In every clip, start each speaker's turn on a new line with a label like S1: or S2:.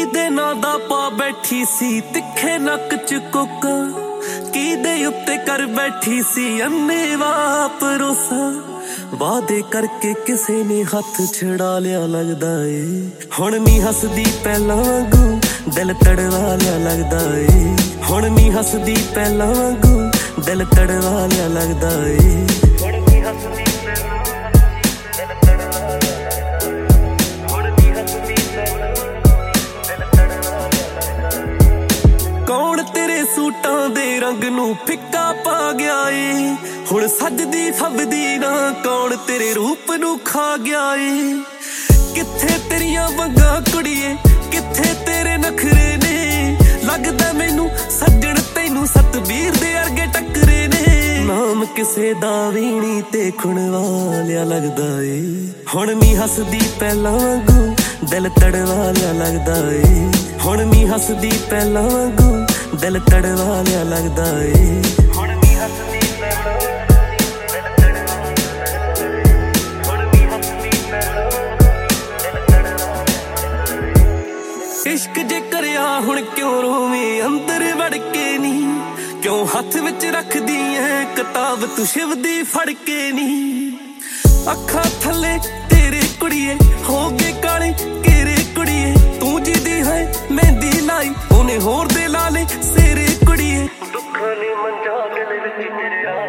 S1: ਕਿਹਦੇ ਨਾਂ ਦਾ ਪਾ ਬੈਠੀ ਸੀ ਤਿੱਖੇ ਨੱਕ ਚ ਕੋਕਾ, ਕਿਹਦੇ ਉੱਤੇ ਕਰ ਬੈਠੀ ਸੀ ਅੰਨ੍ਹੇਵਾਹ ਭਰੋਸਾ। ਵਾਅਦੇ ਕਰਕੇ ਕਿਸੇ ਨੇ ਹੱਥ ਛੁਡਾ ਲਿਆ ਲੱਗਦਾ ਏ, ਹੁਣ ਨੀ ਹੱਸਦੀ ਪਹਿਲਾਂ ਵਾਂਗੂ ਦਿਲ ਤੜਵਾ ਲਿਆ ਲੱਗਦਾ ਏ। ਹੁਣ ਨੀ ਹੱਸਦੀ ਪਹਿਲਾਂ ਵਾਂਗੂ ਦਿਲ ਤੜਵਾ ਲਿਆ ਲੱਗਦਾ ਏ। ਹੁਣ ਨੀ ਹੱਸਦੀ ਪਹਿਲਾਂ ਦਿਲ ਤੜਵਾ ਲਿਆ ਲੱਗਦਾ ਏ। ਹੁਣ ਨੀ ਹੱਸਦੀ ਪਹਿਲਾਂ ਦਿਲ ਤੜਵਾ ਲਿਆ ਲੱਗਦਾ ਏ। ਕੌਣ ਤੇਰੇ ਸੂਟਾਂ ਦੇ ਰੰਗ ਨੂੰ ਫਿੱਕਾ ਪਾ ਗਿਆ ਏ, ਹੁਣ ਸੱਜਦੀ ਫੱਬਦੀ ਨਾ ਕੌਣ ਤੇਰੇ ਰੂਪ ਨੂੰ ਖਾ ਗਿਆ ਏ। ਕਿੱਥੇ ਤੇਰੀਆਂ ਵੰਗਾਂ ਕੁੜੀਏ, ਕਿੱਥੇ ਤੇਰੇ ਨਖਰੇ ਨੇ, ਲੱਗਦਾ ਮੈਨੂੰ ਸੱਜਣ ਤੈਨੂੰ ਸਤਬੀਰ ਦੇ ਅਰਗੇ ਟੱਕਰੇ ਨੇ। ਨਾਮ ਕਿਸੇ ਦਾ ਵੀਣੀ ਤੇ ਖੁਣਵਾ ਲਿਆ ਲੱਗਦਾ ਏ, ਹੁਣ ਨੀ ਹੱਸਦੀ ਪਹਿਲਾਂ ਵਾਂਗੂ ਦਿਲ ਤੜਵਾ ਲਿਆ ਲੱਗਦਾ ਏ। ਹੁਣ ਨੀ ਹੱਸਦੀ ਪਹਿਲਾਂ ਵਾਂਗੂ ਦਿਲ ਤੜਵਾ ਲਿਆ ਲੱਗਦਾ ਏ। ਹੁਣ ਨੀ ਹੱਸਦੀ ਪਹਿਲਾਂ ਦਿਲ ਤੜਵਾ ਲਿਆ ਲੱਗਦਾ ਏ। ਹੁਣ ਨੀ ਹੱਸਦੀ ਪਹਿਲਾਂ ਦਿਲ ਤੜਵਾ ਲਿਆ ਲੱਗਦਾ ਏ। ਇਸ਼ਕ ਜੇ ਕਰਿਆ ਹੁਣ ਕਿਉਂ ਰੋਵੇਂ ਅੰਦਰ ਵੜ ਕੇ ਨੀ, ਕਿਉਂ ਹੱਥ ਵਿੱਚ ਰੱਖਦੀ ਐ ਕਿਤਾਬ ਤੂੰ ਸ਼ਿਵ ਦੀ ਫੜ ਕੇ ਨੀ। ਅੱਖਾਂ ਥੱਲੇ ਤੇਰੇ ਕੁੜੀਏ ਹੋ ਗਏ ਕਾਲੇ ਘੇਰੇ ਕੁੜੀਏ, ਤੂੰ ਜਿਹਦੀ ਹੈ ਮਹਿੰਦੀ ਲਾਈ ਉਹਨੇ ਹੋਰ ਦੇ ਲਾ ਲੇ ਸੇਰੇ ਕੁੜੀਏ। ਦੁੱਖਾਂ ਨੇ ਮੰਜਾ ਗਲੇ ਵਿੱਚ ਤੇਰੇ ਆ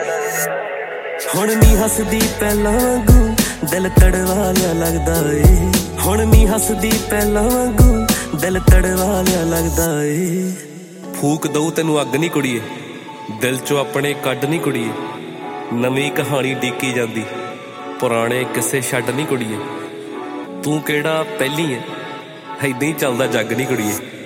S1: ਕੇ। ਹੁਣ ਨੀ ਹੱਸਦੀ ਪਹਿਲਾਂ ਵਾਂਗੂ ਦਿਲ ਤੜਵਾ ਲਿਆ ਲੱਗਦਾ ਏ। ਹੁਣ ਨੀ ਹੱਸਦੀ ਪਹਿਲਾਂ ਵਾਂਗੂ ਦਿਲ ਤੜਵਾ ਲਿਆ ਲੱਗਦਾ ਏ।
S2: ਫੂਕ ਦਊ ਤੈਨੂੰ ਅੱਗ ਨੀ ਕੁੜੀਏ, ਦਿਲ ਚੋਂ ਆਪਣੇ ਕੱਢ ਨੀ ਕੁੜੀਏ। ਨਵੀਂ ਕਹਾਣੀ ਡੀਕੀ ਜਾਂਦੀ, ਪੁਰਾਣੇ ਕਿਸੇ ਛੱਡ ਨੀ ਕੁੜੀਏ। ਤੂੰ ਕਿਹੜਾ ਪਹਿਲੀ ਐ, ਏਦਾਂ ਹੀ ਚੱਲਦਾ ਜੱਗ ਨੀ ਕੁੜੀਏ।